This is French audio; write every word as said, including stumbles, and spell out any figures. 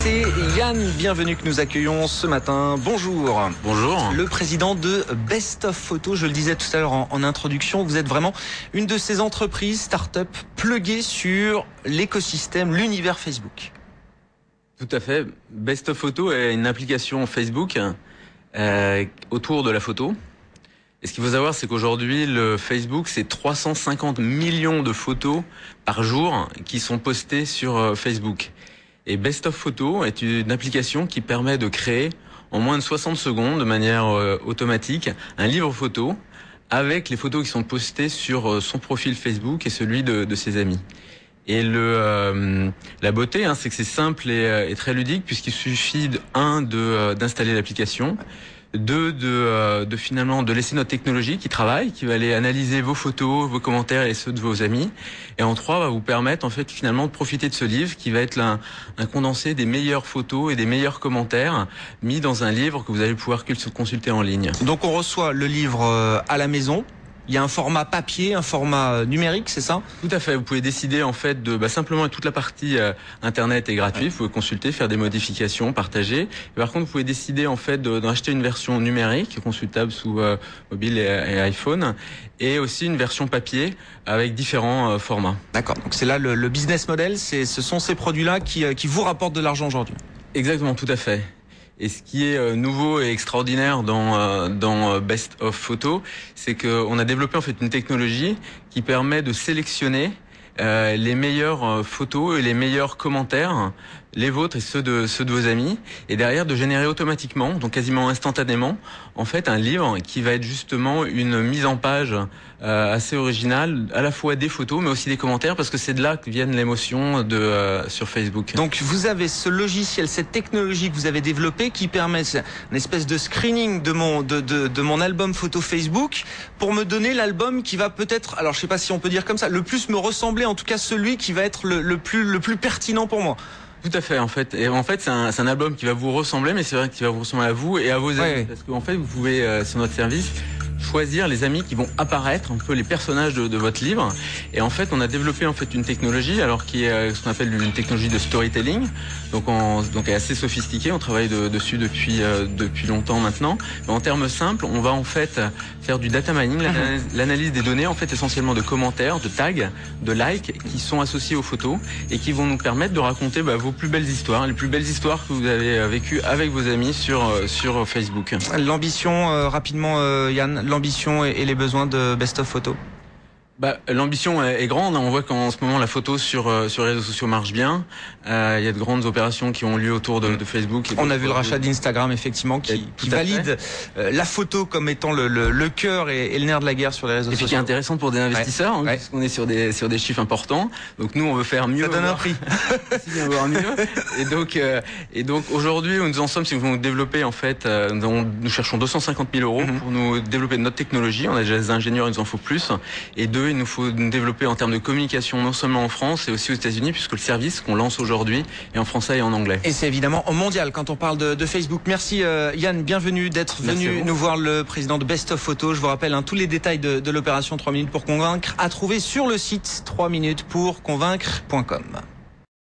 invité, Yann, bienvenue que nous accueillons ce matin. Bonjour. Bonjour. Le président de Best of Photo, je le disais tout à l'heure en, en introduction, vous êtes vraiment une de ces entreprises, start-up, pluguées sur l'écosystème, l'univers Facebook. Tout à fait. Best of Photo est une application Facebook euh, autour de la photo. Et ce qu'il faut savoir, c'est qu'aujourd'hui, le Facebook, c'est trois cent cinquante millions de photos par jour qui sont postées sur euh, Facebook. Et Best of Photo est une application qui permet de créer en moins de soixante secondes, de manière euh, automatique, un livre photo avec les photos qui sont postées sur euh, son profil Facebook et celui de, de ses amis. Et le euh, la beauté, hein, c'est que c'est simple et, et très ludique, puisqu'il suffit de, un de euh, d'installer l'application, deux de euh, de finalement de laisser notre technologie qui travaille, qui va aller analyser vos photos, vos commentaires et ceux de vos amis, et en trois va vous permettre en fait finalement de profiter de ce livre qui va être un, un condensé des meilleures photos et des meilleurs commentaires mis dans un livre que vous allez pouvoir consulter en ligne. Donc on reçoit le livre à la maison. Il y a un format papier, un format numérique, c'est ça? Tout à fait. Vous pouvez décider en fait de bah, simplement toute la partie euh, internet est gratuite. Ouais. Vous pouvez consulter, faire des modifications, partager. Et par contre, vous pouvez décider en fait d'acheter une version numérique consultable sous euh, mobile et, et iPhone, et aussi une version papier avec différents euh, formats. D'accord. Donc c'est là le, le business model. C'est ce sont ces produits-là qui euh, qui vous rapportent de l'argent aujourd'hui. Exactement, tout à fait. Et ce qui est nouveau et extraordinaire dans dans Best of Photo, c'est que on a développé en fait une technologie qui permet de sélectionner euh, les meilleures photos et les meilleurs commentaires, les vôtres et ceux de ceux de vos amis, et derrière de générer automatiquement, donc quasiment instantanément, en fait un livre qui va être justement une mise en page euh, assez originale, à la fois des photos mais aussi des commentaires, parce que c'est de là que viennent l'émotion de euh, sur Facebook. Donc vous avez ce logiciel, cette technologie que vous avez développée qui permet une espèce de screening de mon de de, de mon album photo Facebook pour me donner l'album qui va peut-être, alors je sais pas si on peut dire comme ça, le plus me ressembler, en tout cas celui qui va être le, le plus le plus pertinent pour moi. Tout à fait, en fait. Et en fait, c'est un, c'est un album qui va vous ressembler, mais c'est vrai qu'il va vous ressembler à vous et à vos amis. Ouais. Parce qu'en fait, vous pouvez, euh, sur notre service, choisir les amis qui vont apparaître, un peu les personnages de, de votre livre. Et en fait, on a développé en fait une technologie, alors qui est euh, ce qu'on appelle une technologie de storytelling. Donc, on, donc, elle est assez sophistiquée. On travaille de, dessus depuis euh, depuis longtemps maintenant. Mais en termes simples, on va en fait faire du data mining, l'analyse, l'analyse des données, en fait essentiellement de commentaires, de tags, de likes, qui sont associés aux photos et qui vont nous permettre de raconter bah, vos plus belles histoires, les plus belles histoires que vous avez vécues avec vos amis sur sur Facebook. L'ambition, euh, rapidement, euh, Yann, l'ambition et, et les besoins de Best of Photo. Bah, l'ambition est grande. On voit qu'en ce moment la photo sur euh, sur les réseaux sociaux marche bien. Euh, il y a de grandes opérations qui ont lieu autour de, de Facebook. Et on a vu le rachat d'Instagram effectivement qui, qui valide euh, la photo comme étant le, le, le cœur et, et le nerf de la guerre sur les réseaux et sociaux. Et qui est intéressant pour des investisseurs, ouais. Hein, ouais. Puisqu'on est sur des sur des chiffres importants. Donc nous on veut faire mieux. Ça donne un prix. Si bien voir mieux. Et donc euh, et donc aujourd'hui où nous en sommes, c'est que nous avons développé en fait, euh, nous, avons, nous cherchons deux cent cinquante mille euros mm-hmm. pour nous développer notre technologie. On a déjà des ingénieurs, il nous en faut plus. Et deux, il nous faut nous développer en termes de communication non seulement en France et aussi aux États-Unis, puisque le service qu'on lance aujourd'hui est en français et en anglais. Et c'est évidemment en mondial quand on parle de, de Facebook. Merci euh, Yann, bienvenue d'être venu nous voir, le président de Best of Photo. Je vous rappelle hein, tous les détails de, de l'opération trois minutes pour convaincre à trouver sur le site trois minutes pour convaincre point com.